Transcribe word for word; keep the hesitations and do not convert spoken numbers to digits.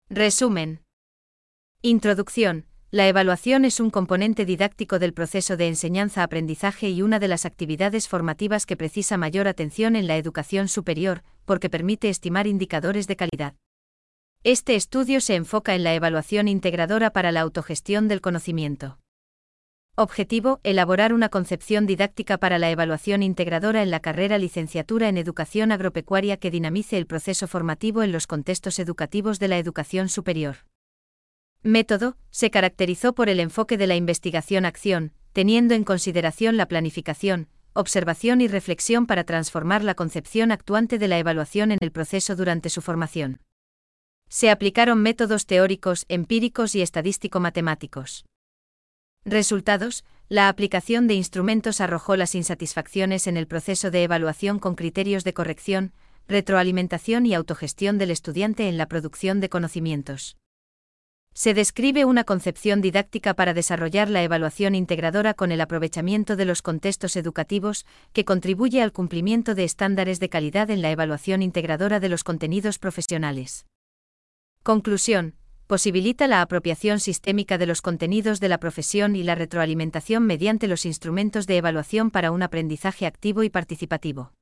Resumen. Introducción. La evaluación es un componente didáctico del proceso de enseñanza-aprendizaje y una de las actividades formativas que precisa mayor atención en la educación superior, porque permite estimar indicadores de calidad. Este estudio se enfoca en la evaluación integradora para la autogestión del conocimiento. Objetivo: elaborar una concepción didáctica para la evaluación integradora en la carrera Licenciatura en Educación Agropecuaria que dinamice el proceso formativo en los contextos educativos de la educación superior. Método: se caracterizó por el enfoque de la investigación-acción, teniendo en consideración la planificación, observación y reflexión para transformar la concepción actuante de la evaluación en el proceso durante su formación. Se aplicaron métodos teóricos, empíricos y estadístico-matemáticos. Resultados: la aplicación de instrumentos arrojó las insatisfacciones en el proceso de evaluación con criterios de corrección, retroalimentación y autogestión del estudiante en la producción de conocimientos. Se describe una concepción didáctica para desarrollar la evaluación integradora con el aprovechamiento de los contextos educativos, que contribuye al cumplimiento de estándares de calidad en la evaluación integradora de los contenidos profesionales. Conclusión: posibilita la apropiación sistémica de los contenidos de la profesión y la retroalimentación mediante los instrumentos de evaluación para un aprendizaje activo y participativo.